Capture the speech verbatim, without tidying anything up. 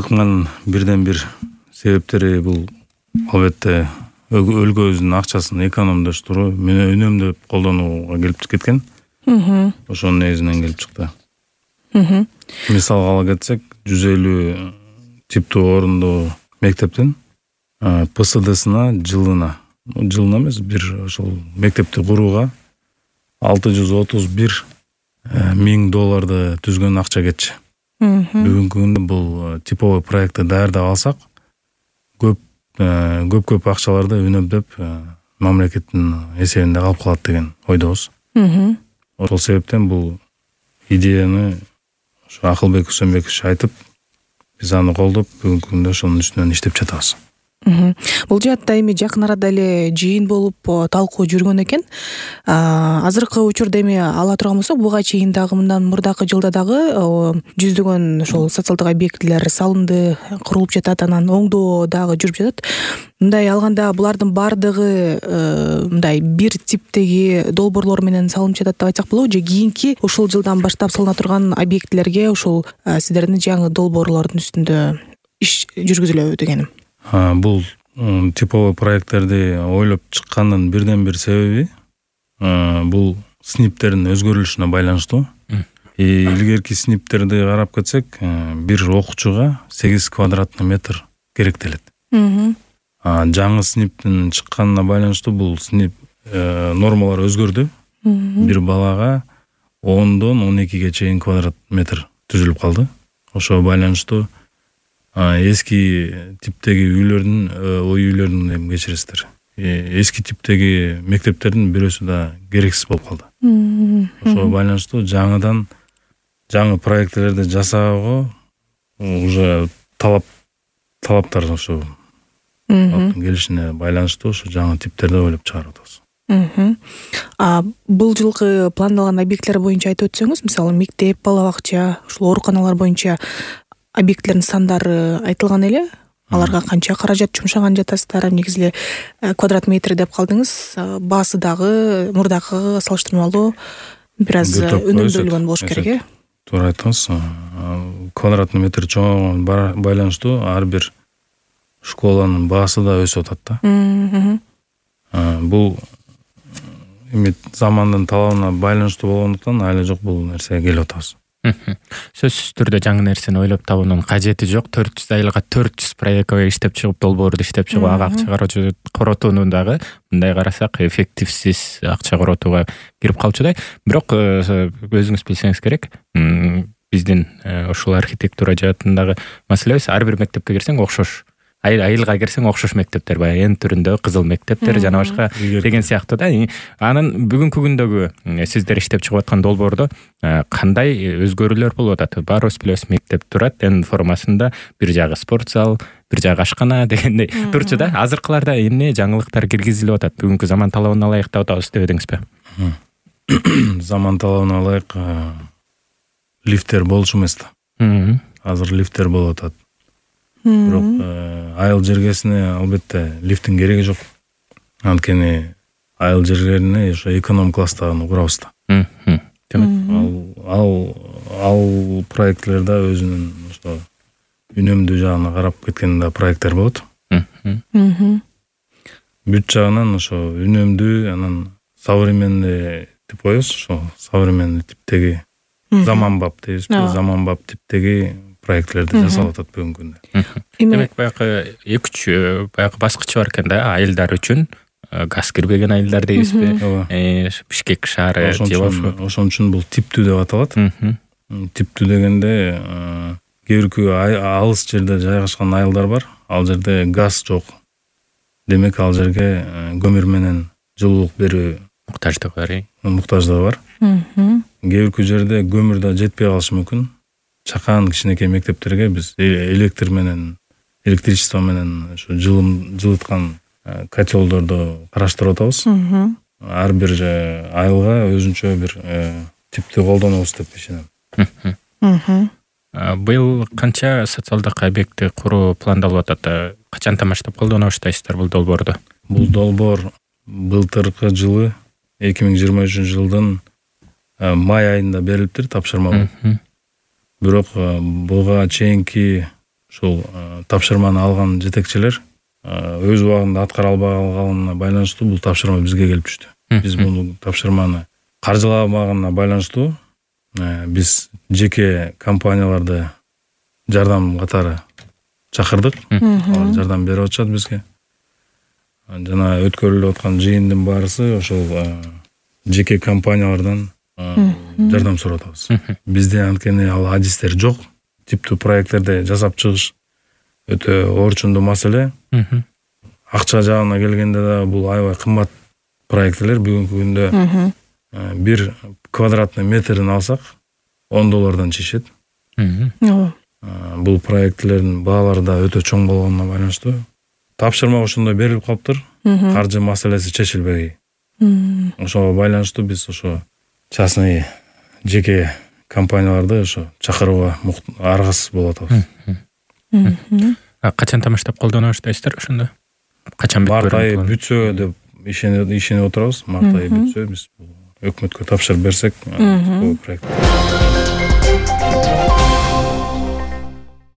ыкманын бирден бир себептери бул албетте өлкөбүздүн акчасын экономдоштуруу, үнөмдөп колдонууга келип кеткен. Ошонун негизинен келип чыкты. Мисалга ала кетсек, жүз элүү типтүү орундуу мектептин ПСДсына жылына, жылына эмес, бир ошол мектепти курууга алты жүз отуз бир миң долларды түзгөн акча кетчи. Бүгүнкү күндө бул типовой проектти даярдап алсак, көп көп көп акчаларды үнөмдөп мамлекеттин эсебинде калып калат деген ойдобуз. Ошол себептен бул идеяны ошо Акылбек Усенбекович айтып, биз аны колдоп, бүгүнкү күндө ошонун үстүнөн иштеп жатабыз. Бул жаатта эми жакын арада эле жыйын болуп, талкуу жүргөн экен. Азыркы учурда эми ала турган болсок, буга чейин дагы мындан мурдакы жылда дагы жүздөгөн ошол социалдык объектилер салынды, курулуп жатат, анан оңдоо дагы жүрүп жатат. Мындай алганда булардын бардыгы мындай бир типтеги долбоорлор менен салынып жатат деп айтсак болобу, же кийинки ушул жылдан баштап салына турган объектилерге ушул сиздердин жаңы долбоорлордун үстүндө иш жүргүзүлөбү дегеним? Бул типовой проекттерди ойлоп чыккандын бирден бир себеби бул синиптердин өзгөрүлүшүнө байланыштуу. Илгерки синиптерди карап кетсек, бир окуучуга сегиз квадратный метр керектелет. Жаңы синиптин чыкканына байланыштуу бул синип нормалар өзгөрдү. Бир балага ондон он экиге чейин квадрат метр түзүлүп калды. Ошого байланыштуу эски типтеги үйлөрдүн, ой үйлөрдүн эми кечиресиздер. Эски типтеги мектептердин бирөөсү да керексиз болуп калды. Ошого байланыштуу жаңыдан жаңы проекттерди жасоого уже талап талаптар ошо келишине байланыштуу ошо жаңы типтерди ойлоп чыгарып атабыз. А бул жылкы пландалган объекттер боюнча айтып өтсөңүз, мисалы мектеп, бала бакча, ушул ооруканалар боюнча объектлердин сандары айтылган эле. Аларга канча каражат жумшаган жатасыздар? Негизи эле квадрат метр деп калдыңыз. Баасы дагы мурдакыга салыштырмалуу бир аз үнөмдөлгөн болуш керек, э? Туура айттыңыз. Квадратный метр чоңойгонго байланыштуу ар бир школанын баасы да өсүп атат да. Бул эми замандын талабына байланыштуу болгондуктан айлы жок бул нерсеге келип атабыз. Сөзсүз түрдө жаңы нерсени ойлоп табуунун кажети жок. төрт жүз айылга төрт жүз проектке иштеп чыгып, долбоорду иштеп чыгып, ага акча коротууну дагы мындай карасак эффективсиз акча коротууга кирип калчудай. Бирок өзүңүз билсеңиз керек, биздин ушул архитектура жаатындагы маселебиз, ар бир мектепке кирсең окшош, айылга кирсең окшош мектептер бар, эн түрүндө кызыл мектептер жана башка деген сыяктуу да. Анын бүгүнкү күндөгү сиздер иштеп чыгып аткан долбоордо кандай өзгөрүүлөр болуп атат? Баарыбыз билебиз, мектеп турат, эн формасында бир жагы спорт зал, бир жагы ашкана дегендей турчу да. Азыркыларда эмне жаңылыктар киргизилип атат? Бүгүнкү заман талабына ылайык деп атабыз дебедиңизби? Заман талабына ылайык лифттер болчу эмес да. Азыр лифттер болуп атат. Бирок айыл жергесине албетте лифттин кереги жок. Анткени айыл жерлерине ошо эконом класстагын курабыз да. Демек, ал ал проектлерде өзүнүн ошо үнөмдүү жагына карап кеткен да проекттер болот. Бүт жагынан ошо үнөмдүү, анан современный деп коебуз, ошо современный типтеги заманбап дейбизби, заманбап типтеги проектлерди жасалып атат бүгүнкү күндө. Демек, баягы эки үч баягы баскычы бар экен да, айылдар үчүн. Газ кирбеген айылдар дейбизби? Бишкек шаары же ошо. Ошон үчүн бул типтүү деп аталат. Типтүү дегенде кээ бирки алыс жерде жайгашкан айылдар бар. Ал жерде газ жок. Демек, ал жерге көмүр менен жылуулук берүү муктаждыгы бар. Муктаждыгы бар. Кээ бирки жерде көмүр да жетпей калышы мүмкүн. Чакан кичинекей мектептерге биз электр менен, электричество менен ошо жылым жылыткан котелдорду караштырып атабыз. Ар бир айылга өзүнчө бир типтүү колдонобуз деп ишенем. Быйыл канча социалдык объекти куруу пландалып атат? Качантан баштап колдоно баштайсыздар бул долбоорду? Бул долбоор былтыркы жылы эки миң жыйырма үчүнчү жылдын май айында берилиптир, тапшырма болуп. Бирок буга чейинки ушул тапшырманы алган жетекчилер өз убагында аткара албаганына байланыштуу бул тапшырма бизге келип түштү. Биз бул тапшырманы каржыламаганына байланыштуу биз жеке компанияларды жардам катары чакырдык. Алар жардам берип атышат бизге. Жана өткөрүлүп аткан жыйындын баарысы ошол жеке компаниялардан жардам сурап атабыз. Бизде анткени ал адистер жок. Типтүү проекттерди жасап чыгыш өтө орчундуу маселе. Акча жагына келгенде да бул аябай кымбат проекттер. Бүгүнкү күндө бир квадратный метрин алсак он доллардан чечет. Бул проекттердин баалары да өтө чоң болгонуна байланыштуу тапшырма ошондой берилип калыптыр. Каржы маселеси чечилбей. Ошого байланыштуу биз ошо частный жеке компанияларды ошо чакырууга аргасыз болуп атабыз. Качан тамаштап колдоно баштайсыздар ошондо? Качан март айы бүтсө деп ишенип ишенип отурабыз. Март айы бүтсө биз өкмөткө тапшырып берсек, бул проект